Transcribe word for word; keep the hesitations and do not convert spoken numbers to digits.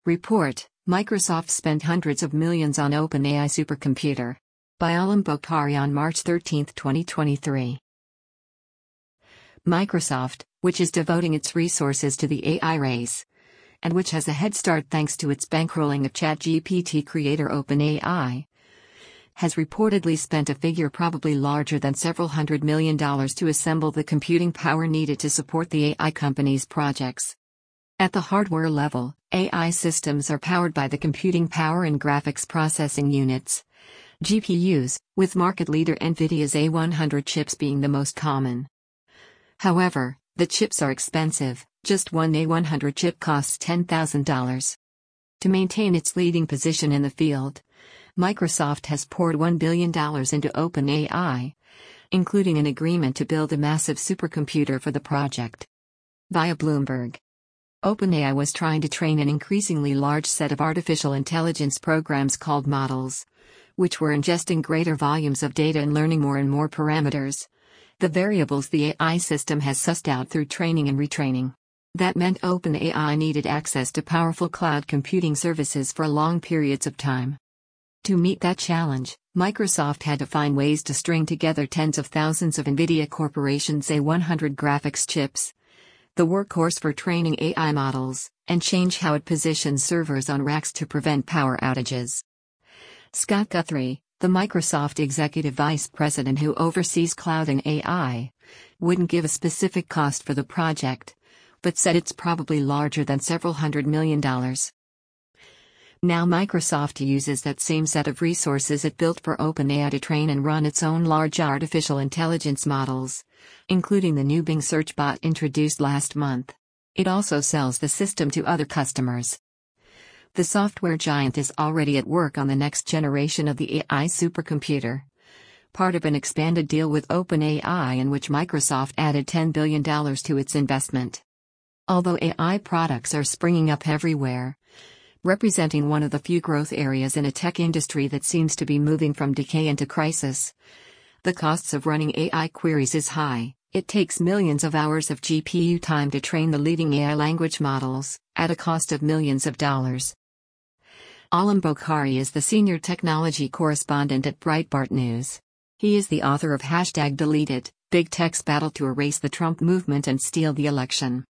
Report: Microsoft spent hundreds of millions on OpenAI supercomputer. By Alam Bokhari on March thirteenth, twenty twenty-three. Microsoft, which is devoting its resources to the A I race, and which has a head start thanks to its bankrolling of ChatGPT creator OpenAI, has reportedly spent a figure probably larger than several hundred million dollars to assemble the computing power needed to support the A I company's projects. At the hardware level, A I systems are powered by the computing power and graphics processing units, G P Us, with market leader NVIDIA's A one hundred chips being the most common. However, the chips are expensive. Just one A one hundred chip costs ten thousand dollars. To maintain its leading position in the field, Microsoft has poured one billion dollars into OpenAI, including an agreement to build a massive supercomputer for the project. Via Bloomberg, OpenAI was trying to train an increasingly large set of artificial intelligence programs called models, which were ingesting greater volumes of data and learning more and more parameters, the variables the A I system has sussed out through training and retraining. That meant OpenAI needed access to powerful cloud computing services for long periods of time. To meet that challenge, Microsoft had to find ways to string together tens of thousands of NVIDIA Corporation's A one hundred graphics chips, the workhorse for training A I models, and change how it positions servers on racks to prevent power outages. Scott Guthrie, the Microsoft executive vice president who oversees cloud and A I, wouldn't give a specific cost for the project, but said it's probably larger than several hundred million dollars. Now Microsoft uses that same set of resources it built for OpenAI to train and run its own large artificial intelligence models, including the new Bing search bot introduced last month. It also sells the system to other customers. The software giant is already at work on the next generation of the A I supercomputer, part of an expanded deal with OpenAI in which Microsoft added ten billion dollars to its investment. Although A I products are springing up everywhere, representing one of the few growth areas in a tech industry that seems to be moving from decay into crisis, the costs of running A I queries is high. It takes millions of hours of G P U time to train the leading A I language models, at a cost of millions of dollars. Alam Bokhari is the senior technology correspondent at Breitbart News. He is the author of Hashtag Delete It, Big Tech's Battle to Erase the Trump Movement and Steal the Election.